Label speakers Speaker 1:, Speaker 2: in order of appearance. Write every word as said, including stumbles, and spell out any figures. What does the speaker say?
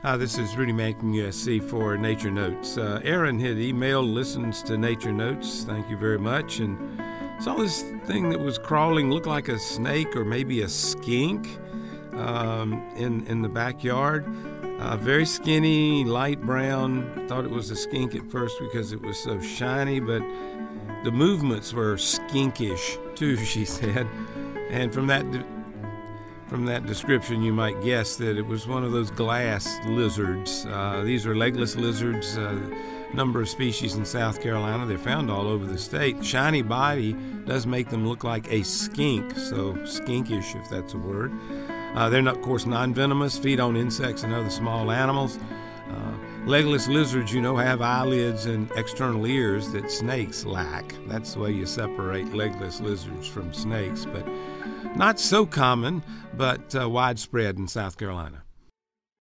Speaker 1: Hi, this is Rudy Mankin, U S C for Nature Notes. Uh, Aaron had emailed, listens to Nature Notes. Thank you very much. And saw this thing that was crawling, looked like a snake or maybe a skink um, in, in the backyard. Uh, very skinny, light brown. Thought it was a skink at first because it was so shiny, but the movements were skinkish too, she said. And from that From that description, you might guess that it was one of those glass lizards. Uh, these are legless lizards, a uh, number of species in South Carolina. They're found all over the state. Shiny body does make them look like a skink, so skinkish, if that's a word. Uh, they're, not, of course, non-venomous, feed on insects and other small animals. Uh, legless lizards, you know, have eyelids and external ears that snakes lack. That's the way you separate legless lizards from snakes, but not so common, but uh, widespread in South Carolina.